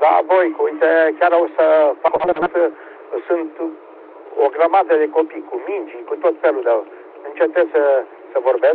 Da, voi, uite, chiar o să fac, sunt o grămadă de copii cu mingi, cu tot felul de... Încetez să vorbesc.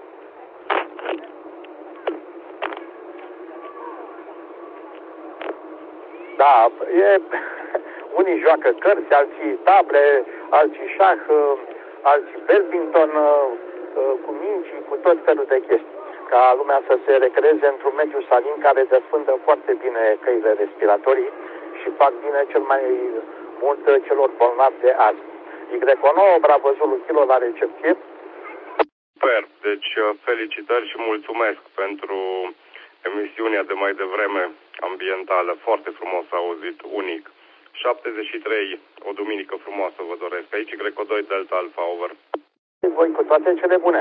Da, unii joacă cărți, alții table, alții șah, alții badminton, cu mingi, cu tot felul de chestii. Ca lumea să se recreeze într-un mediu salin care desfundă foarte bine căile respiratorii și fac bine cel mai mult celor bolnavi de astm. Y9, Bravo Zulu Kilo la recepție. Super, deci felicitări și mulțumesc pentru emisiunea de mai devreme ambientală. Foarte frumos auzit, unic. 73, o duminică frumoasă vă doresc. Aici Y2 Delta Alpha, over. Voi cu toate cele bune.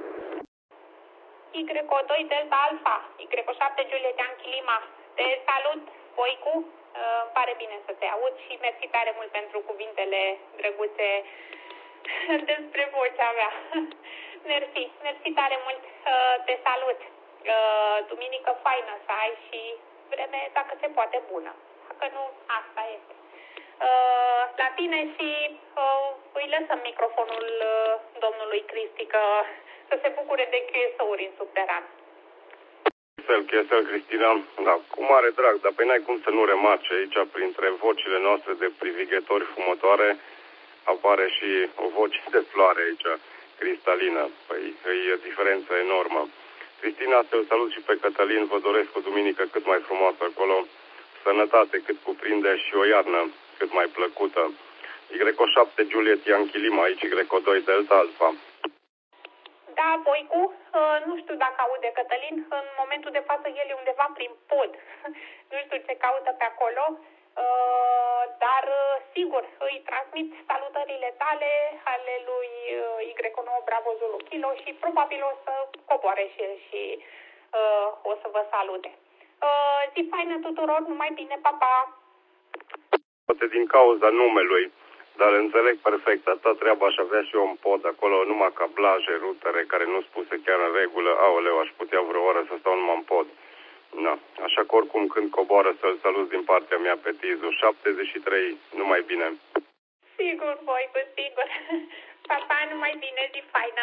Y2 Delta Alpha, Y7 Juliet Yankee Lima. Te salut, Voicu. Îmi pare bine să te aud și mersi tare mult pentru cuvintele drăguțe despre vocea mea. Mersi tare mult. Te salut. Duminică faină să ai și vreme, dacă se poate, bună. Dacă nu, asta este. La tine și îi lăsăm microfonul domnului Cristi să se bucure de QSO-uri în subteran. Chesel, Cristina, da, cu mare drag, dar pe n-ai cum să nu remarce aici, printre vocile noastre de privighetori fumătoare, apare și o voce de floare aici, cristalină. Păi, e diferență enormă. Cristina, să-l salut și pe Cătălin, vă doresc o duminică cât mai frumoasă acolo, sănătate cât cuprinde și o iarnă cât mai plăcută. Y7 Juliet Yankee Lima, aici Y2 Delta Alpha. Da, Voicu, nu știu dacă aude Cătălin, în momentul de față el e undeva prin pod. Nu știu ce caută pe acolo, dar sigur îi transmit salutările tale, ale lui Y9 Bravo Zulu Kilo și probabil o să coboare și el și o să vă salute. Zi faină tuturor, numai bine, pa, pa! Poate din cauza numelui, dar înțeleg perfect, atâta treaba aș avea și eu un pod acolo, numai cablaje, rutere care nu spuse chiar în regulă, aoleu, aș putea vreo oră să stau numai în pod. Na, așa că oricum când coboară să-l salut din partea mea pe Tizu, 73, numai bine. Sigur, Voicu, sigur. Pa, numai bine, zi faină.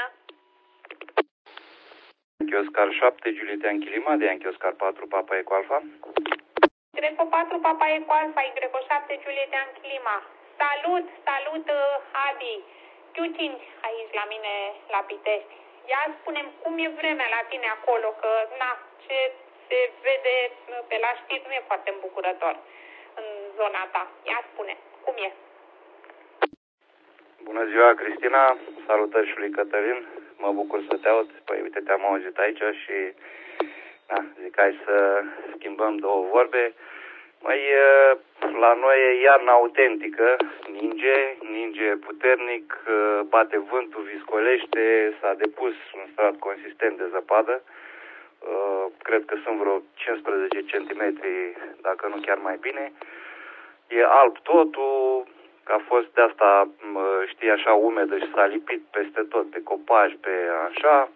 Yankee Oscar 7, Juliet Yankee Lima, de Yankee Oscar 4, Papa Eco Alpha. Y4, Papa Eco Alpha, Y7, Juliet Yankee Lima. Salut, Adi. Q5 aici la mine la Pitești. Ia spune-mi cum e vremea la tine acolo, că ce se vede pe la știri nu e foarte îmbucurător în zona ta. Ia spune, cum e? Bună ziua, Cristina, salutări și lui Cătălin, mă bucur să te aud, păi uite te-am auzit aici și zic hai să schimbăm două vorbe. Măi, la noi e iarna autentică, ninge puternic, bate vântul, viscolește, s-a depus un strat consistent de zăpadă, cred că sunt vreo 15 cm, dacă nu chiar mai bine, e alb totul, că a fost de asta, știi, așa umedă și s-a lipit peste tot, pe copaci, pe așa.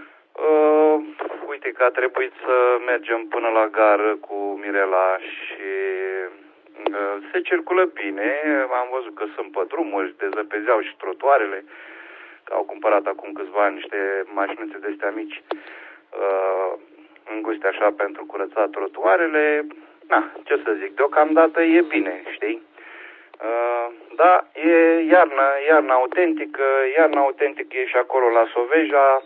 Uite că a trebuit să mergem până la gară cu Mirela și se circulă bine. Am văzut că sunt pe drumuri, dezăpezeau și trotuarele, că au cumpărat acum câțiva ani niște mașinuțe de astea mici, înguste așa pentru curățat trotuarele. Ce să zic, deocamdată e bine, știi? Da, e iarna autentică e și acolo la Soveja.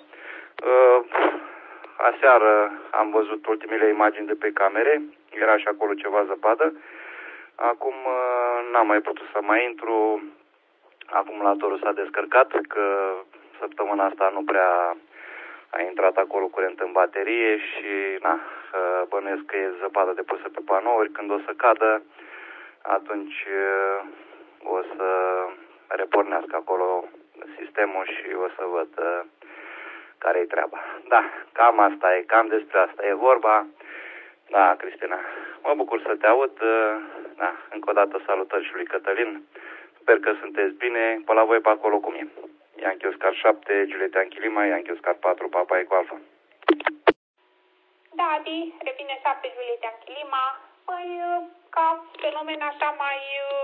Aseară am văzut ultimele imagini de pe camere, era și acolo ceva zăpadă. Acum n-am mai putut să mai intru, acumulatorul s-a descărcat, că săptămâna asta nu prea a intrat acolo curent în baterie și bănuiesc că e zăpadă depusă pe panouri, când o să cadă, atunci o să repornească acolo sistemul și o să văd care-i treaba. Da, cam asta e, cam despre asta e vorba. Da, Cristina, mă bucur să te aud. Da, încă o dată salutări și lui Cătălin. Sper că sunteți bine. Pe la voi pe acolo cum e? Yankee Oscar 7, Juliet Yankee Lima, Yankee Oscar 4, Papa Eco Alpha. Da, Adi, revine 7 Juliet Yankee Lima. Păi, fenomen așa mai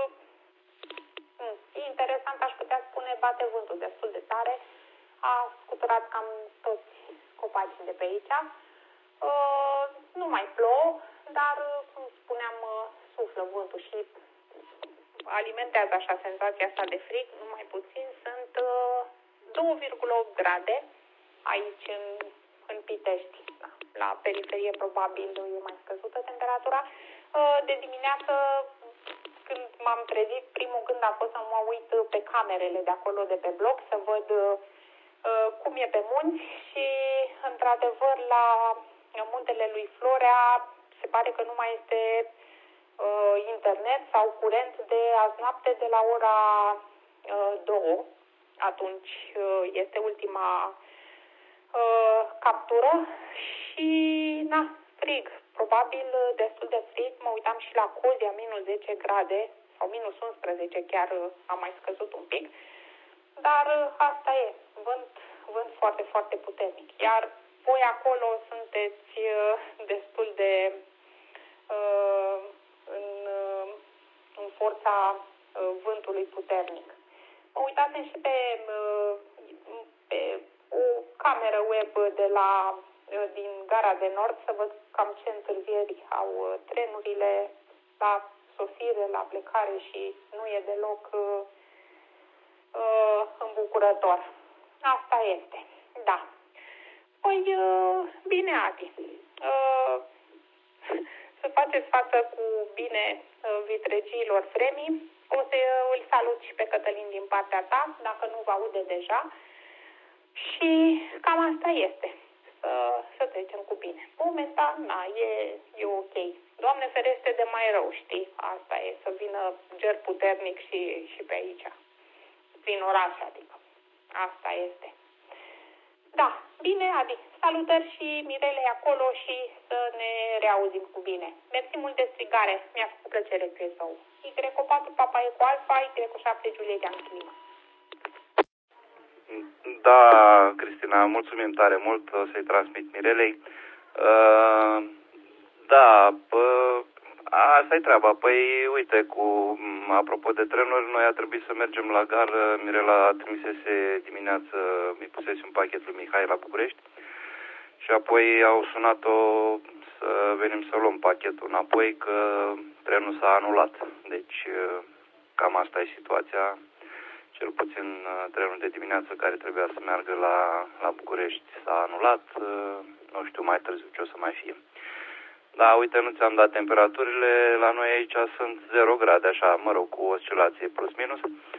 interesant, aș putea spune, bate vântul destul de tare. A scuturat cam toți copacii de pe aici. Nu mai plouă, dar, cum spuneam, suflă vântul și alimentează așa senzația asta de frig, numai puțin. Sunt 2,8 grade aici în Pitești. Da. La periferie probabil e mai scăzută temperatura. De dimineață, când m-am trezit, primul gând a fost să mă uit pe camerele de acolo, de pe bloc, să văd cum e pe munți și, într-adevăr, la muntele lui Florea se pare că nu mai este internet sau curent de azi noapte de la ora 2. Atunci este ultima captură și, frig. Probabil destul de frig. Mă uitam și la Cozia, minus 10 grade sau minus 11, chiar a mai scăzut un pic. Dar asta e, vânt foarte, foarte puternic. Iar voi acolo sunteți destul de în forța vântului puternic. Mă uitasem și pe o cameră web din Gara de Nord să văd cam ce întârzieri au trenurile la sosire, la plecare și nu e deloc îmbucurător. Asta este. Da. Păi, bine, Adi. Să faceți față cu bine vitregiilor Fremi. O să îl salut și pe Cătălin din partea ta, dacă nu vă aude deja. Și cam asta este. Să trecem cu bine. Momentan, e ok. Doamne ferește de mai rău, știi? Asta e, să vină ger puternic și pe aici. Prin oraș, adică. Asta este. Da, bine, Adi. Salutări și Mirelei acolo și să ne reauzim cu bine. Mersi mult de strigare. Mi-a făcut plăcere, Cresou. Y4 Papa Eco Alfa, Y7 Juliet Anchilima. Da, Cristina, mulțumim tare mult. O să-i transmit Mirelei. Asta e treaba. Păi, uite, apropo de trenuri, noi a trebuit să mergem la gară. Mirela trimisese dimineață, mi pusese un pachet lui Mihai la București și apoi au sunat-o să venim să luăm pachetul înapoi, că trenul s-a anulat. Deci, cam asta e situația. Cel puțin trenul de dimineață care trebuia să meargă la București s-a anulat. Nu știu mai târziu ce o să mai fie. Da, uite, nu ți-am dat temperaturile. La noi aici sunt 0 grade, așa, cu oscilație plus-minus.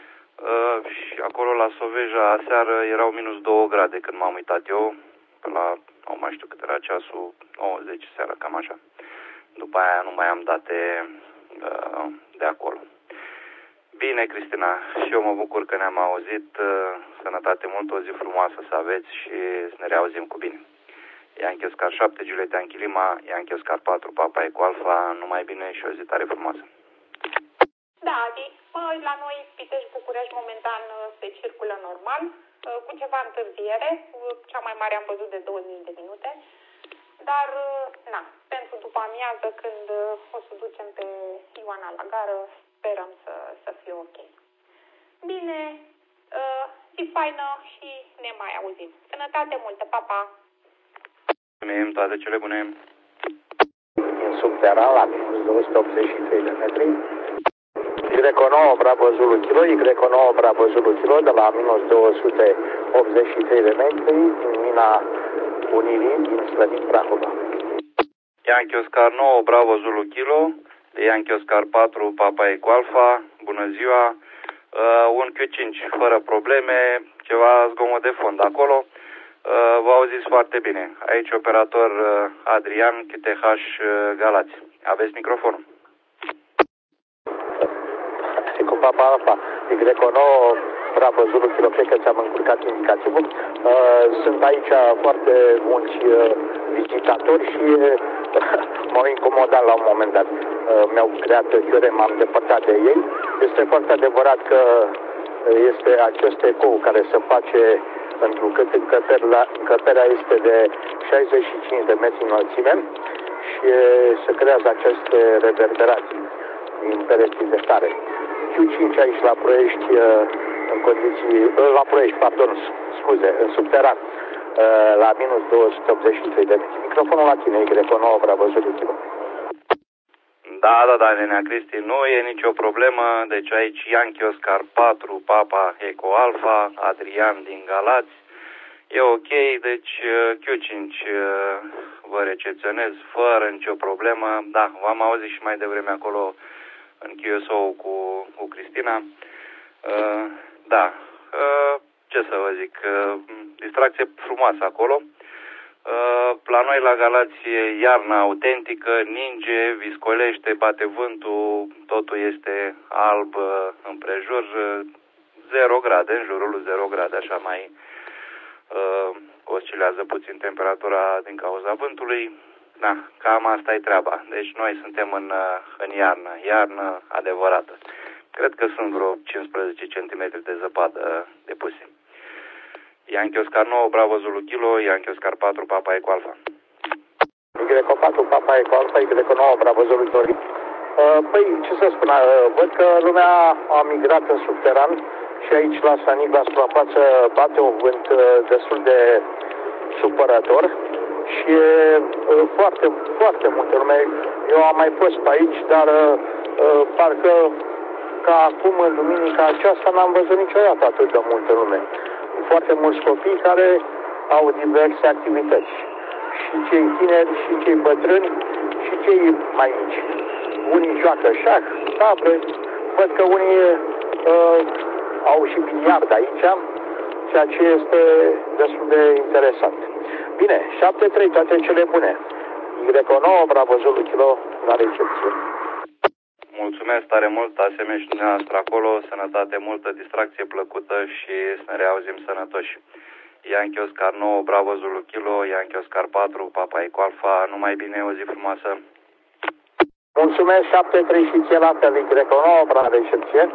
Și acolo la Soveja aseară erau minus 2 grade când m-am uitat eu. Nu mai știu cât era ceasul, 9-10 seara, cam așa. După aia nu mai am date de acolo. Bine, Cristina, și eu mă bucur că ne-am auzit. Sănătate mult, o zi frumoasă să aveți și să ne reauzim cu bine. Yankee Oscar 7, Juliet Anchilima, Yankee Oscar 4, Papa Eco Alfa, numai bine și o zi tare frumoasă. Da, Adi, la noi Pitești București momentan se circulă normal, cu ceva întârziere, cea mai mare am văzut de 20 de minute, dar, pentru după amiază, când o să ducem pe Ioana la gară, sperăm să fie ok. Bine, zi faină și ne mai auzim. Sănătate multă, pa, pa! Mulțumim, toate cele bune! În subteran, la minus 283 de metri. Y9 Bravo Zulu Kilo, Y9 Bravo Zulu Kilo, de la minus 283 de metri, din mina Unirii, din Slănin Prahova. Yankee Oscar 9 Bravo Zulu Kilo, de Yankee Oscar 4 Papa Eco Alfa, bună ziua, un Q5 fără probleme, ceva zgomot de fond acolo, vă auziți foarte bine. Aici operator Adrian, QTH Galați. Aveți microfonul. Cu Papa Alfa, Y9 Bravo Zulu Kilo, cred că ți-am încurcat indicativul. Sunt aici foarte mulți vizitatori și m-au incomodat la un moment dat. Mi-au creat chiore, m-am depărtat de ei. Este foarte adevărat că este acest ecou care se face întrucât încăperea este de 65 de metri înălțime și se creează aceste reverberații. din pereții de stare. Q5 aici la Ploiești, în condiții, la Ploiești, pardon, scuze, în subteran, la minus 283 de metri. Microfonul la tine, Y9, Bravo Zulu Kilo. Da, Nenea Cristi, nu e nicio problemă. Deci aici Yankee Oscar 4, Papa Eco Alpha, Adrian din Galați. E ok, deci Q5 vă recepționez fără nicio problemă. Da, v-am auzit și mai devreme acolo în QSO cu Cristina. Da, ce să vă zic, distracție frumoasă acolo. La noi la Galați e iarnă autentică, ninge, viscolește, bate vântul, totul este alb împrejur, 0 grade, în jurul lui 0 grade, așa mai oscilează puțin temperatura din cauza vântului. Da, cam asta e treaba. Deci noi suntem în iarnă adevărată. Cred că sunt vreo 15 cm de zăpadă depuse. Yankee Oscar 9, Bravo Zulu Kilo, Yankee Oscar 4, Papa Eco Alpha. Y4, Papa Eco Alpha, Y9, Bravo Zulu Kilo. Păi, ce să spun, văd că lumea a migrat în subteran și aici la Sanic, la suprafață, bate un vânt destul de supărător și e foarte, foarte multă lume. Eu am mai fost pe aici, dar parcă ca acum, în duminica aceasta, n-am văzut niciodată atât de multă lume. Foarte mulți copii care au diverse activități. Și cei tineri, și cei bătrâni, și cei mai mici. Unii joacă șah, tabre, văd că unii au și biliard aici, ceea ce este destul de interesant. Bine, 7-3, toate cele bune. Y9, Bravo Zulu Kilo, la recepție. Mulțumesc tare mult, asemenea și dumneavoastră acolo, sănătate multă, distracție plăcută și să ne reauzim sănătoși. Yankee Oscar 9, Bravo Zulu Kilo, Yankee Oscar 4, Papa Eco Alpha, numai bine, o zi frumoasă. Mulțumesc, 7-3 și ție la fel, Y9, la recepție.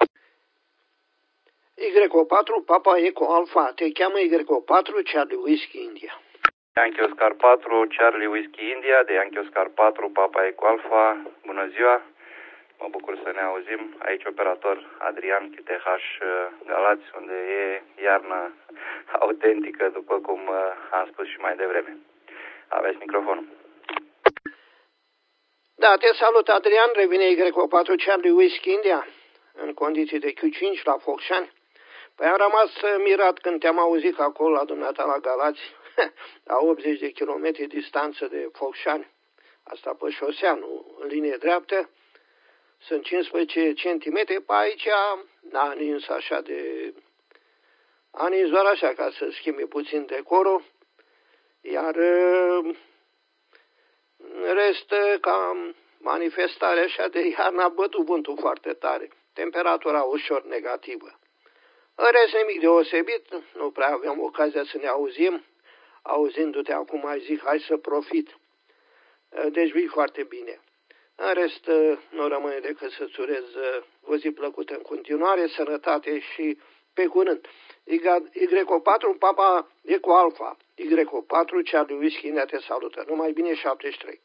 Y4, Papa Eco Alpha, te cheamă Y4, Charlie Whiskey India. Yankee Oscar 4, Charlie Whiskey India, de Yankee Oscar 4, Papa Eco Alpha, bună ziua. Mă bucur să ne auzim. Aici operator Adrian QTH Galați, unde e iarnă autentică, după cum am spus și mai devreme. Aveți microfonul. Da, te salut, Adrian. Revine Y4 Charlie Whiskey India, în condiții de Q5 la Focșani. Păi am rămas mirat când te-am auzit că acolo la dumneata la Galați, la 80 de kilometri distanță de Focșani, asta pe șosea, nu în linie dreaptă, sunt 15 centimetri, pe aici a nins așa de... a nins doar așa ca să schimbe puțin decorul, iar în rest, ca manifestare așa de iarnă, a bătut vântul foarte tare, temperatura ușor negativă. În rest, nimic deosebit, nu prea aveam ocazia să ne auzim, auzindu-te acum mai zic, hai să profit. Deci vii foarte bine. În rest, nu rămâne decât să-ți urez o zi plăcută în continuare, sănătate și pe curând. Y4, Papa Eco Alpha, Y4, Charlie Whiskey, ne te salută. Numai bine, 73.